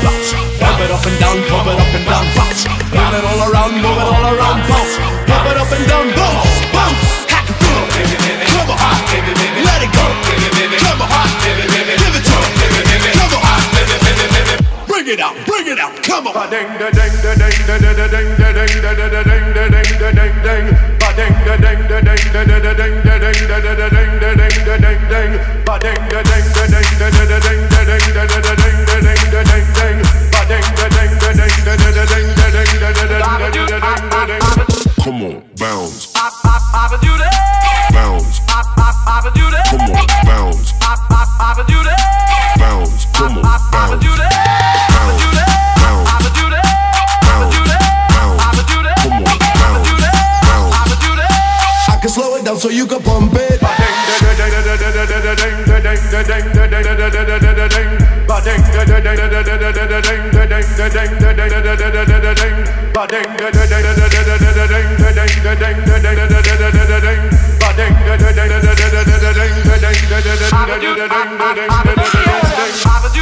bounce. Pump it up and down, pump it up and down, bounce. Move it all around, move it all around, bounce. Pump it up and down, bounce, bounce. Hack it through, come on, let it go. Come on, give it to me. Come on, bring it out, come on. Ding da ding da ding da da da ding da ding da da da ding da ding da ding ding. Ba ding da ding da ding da da da ding da ding da da da ding da ding da ding ding. Ba ding da ding da ding da da da ding da ding da da da ding da ding da ding ding. Ba ding da ding da ding da da da ding da ding da da da ding da ding da ding. Come on, bounce. Do that. Bounce. Do that. Come on, bounce. Do that. Bounce. Come on, bounce. Do that. Bounce. Do that. Bounce. Do that. Bounce. Do that. Bounce. Do that. Come on, bounce. Do that. Bounce. Do that. I can slow it down so you can pump it.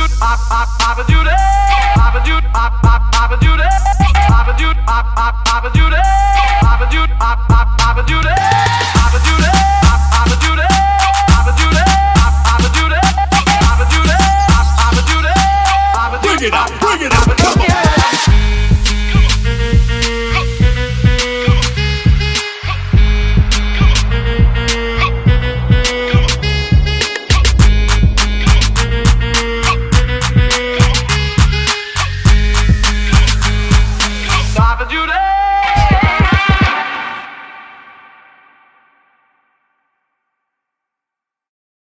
I